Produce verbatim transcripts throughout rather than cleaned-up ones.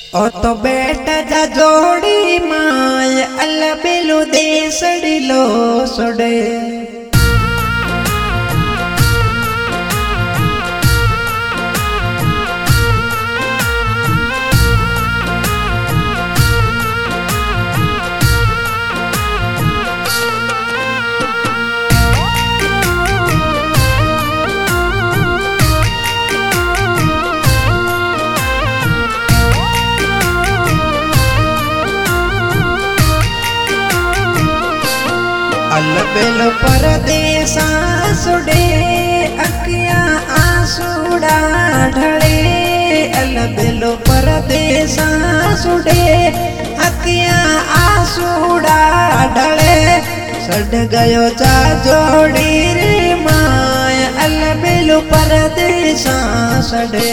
ओ तो बेटा जा जोड़ी माय अल बेलू दे सड़ी लो सोडे अलबेलो परदेसा सुडे अखियां आंसूड़ा ढले अलबेलो परदेसा सुडे अखियां आंसूड़ा ढले सड़ गयो जा जोड़ी रे माय अलबेलो परदेसा सड़े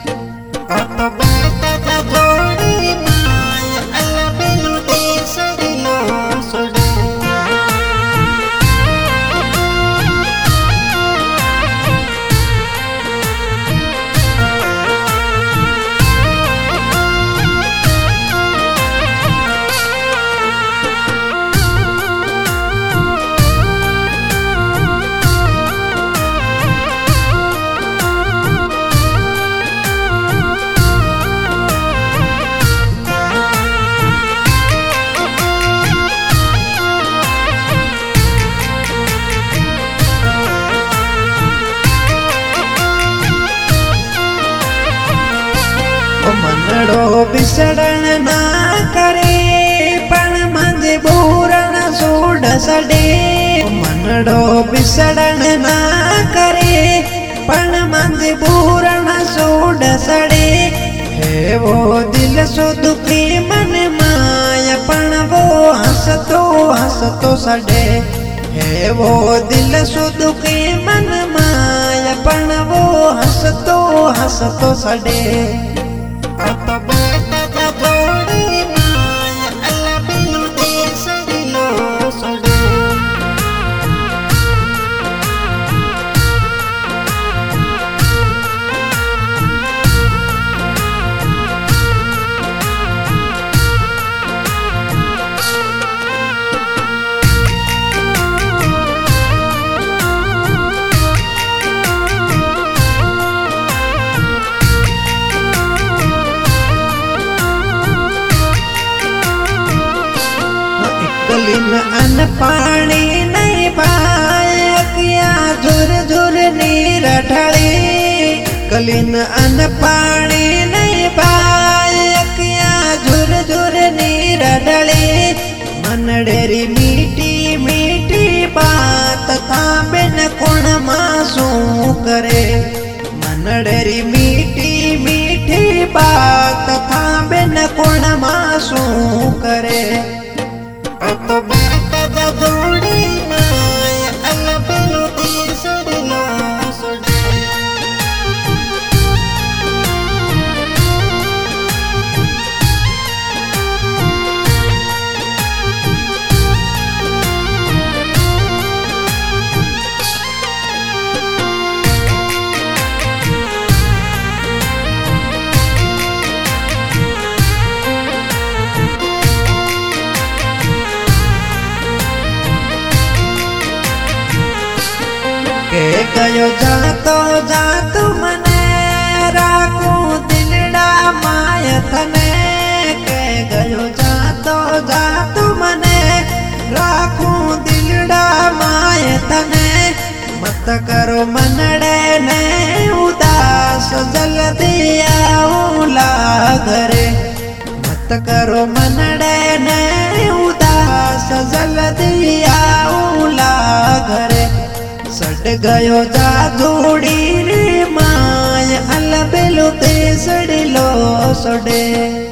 मनड़ो बिसड़न ना करे पण मंजे बूरण सूड सडे मनड़ो बिसड़न ना करे पण मंजे बूरण सूड सडे है वो दिल सो दुखी मन माया पण वो हंसतो हंसतो सडे है वो दिल सो दुखी मन माया पण वो हंसतो हंसतो सडे कलिन अन पानी नहीं पाए किया झुर झुर नीर ढले कलिन अन पानी नहीं पाए किया झुर झुर नीर ढले मनडेरी मीठी मीठी बात था बिन कुण मासू करे मनडेरी मीठी मीठी बात था बिन कुण मासू करे तो बेटा जा जोड़ी माय अलबेलो दे सड़ी लो सोडे के गयो जातो जातो मने राखू दिलड़ा माय थने के गयो जातो जातो मने राखू दिलड़ा माय थने मत करो मनड़े ने उदास जल्दी आऊला घरे मत करो मनड़े ने उदास जल्दी आऊला घरे सड़ गयो जा जोड़ी रे माय अलबेलो दे सड़ी लो सोडे।